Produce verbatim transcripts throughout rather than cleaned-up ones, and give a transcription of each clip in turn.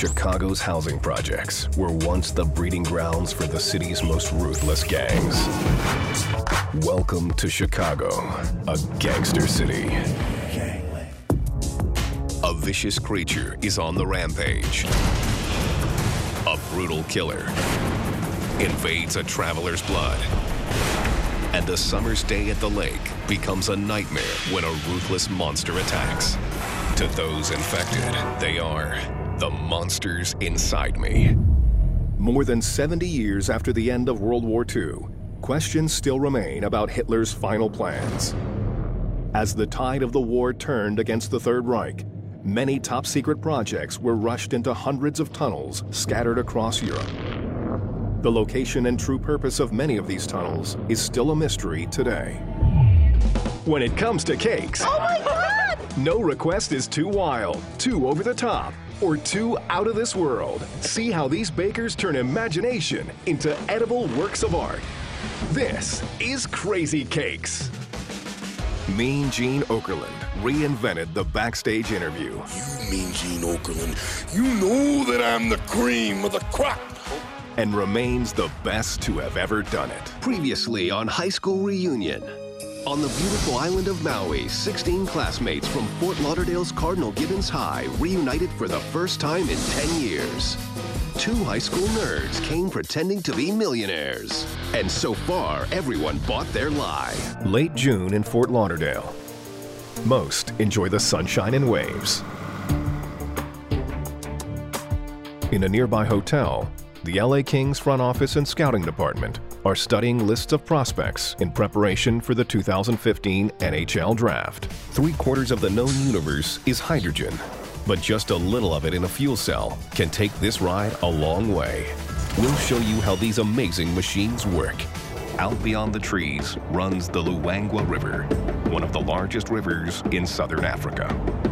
Chicago's housing projects were once the breeding grounds for the city's most ruthless gangs. Welcome to Chicago, a gangster city. A vicious creature is on the rampage. A brutal killer invades a traveler's blood. And a summer's day at the lake becomes a nightmare when a ruthless monster attacks. To those infected, they are the monsters inside me. More than seventy years after the end of World War Two, questions still remain about Hitler's final plans. As the tide of the war turned against the Third Reich, many top-secret projects were rushed into hundreds of tunnels scattered across Europe. The location and true purpose of many of these tunnels is still a mystery today. When it comes to cakes, oh my God! No request is too wild, too over the top, or too out of this world. See how these bakers turn imagination into edible works of art. This is Crazy Cakes. Mean Gene Okerlund reinvented the backstage interview. You, Mean Gene Okerlund, you know that I'm the cream of the crop. And remains the best to have ever done it. Previously on High School Reunion. On the beautiful island of Maui, sixteen classmates from Fort Lauderdale's Cardinal Gibbons High reunited for the first time in ten years. Two high school nerds came pretending to be millionaires. And so far, everyone bought their lie. Late June in Fort Lauderdale. Most enjoy the sunshine and waves. In a nearby hotel, the L A Kings front office and scouting department are studying lists of prospects in preparation for the two thousand fifteen N H L draft. Three quarters of the known universe is hydrogen, but just a little of it in a fuel cell can take this ride a long way. We'll show you how these amazing machines work. Out beyond the trees runs the Luangwa River, one of the largest rivers in southern Africa.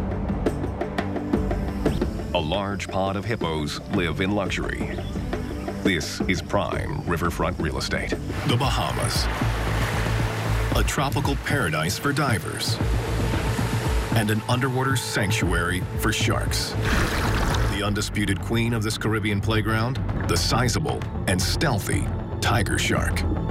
A large pod of hippos live in luxury. This is prime riverfront real estate. The Bahamas, a tropical paradise for divers, and an underwater sanctuary for sharks. The undisputed queen of this Caribbean playground, the sizable and stealthy tiger shark.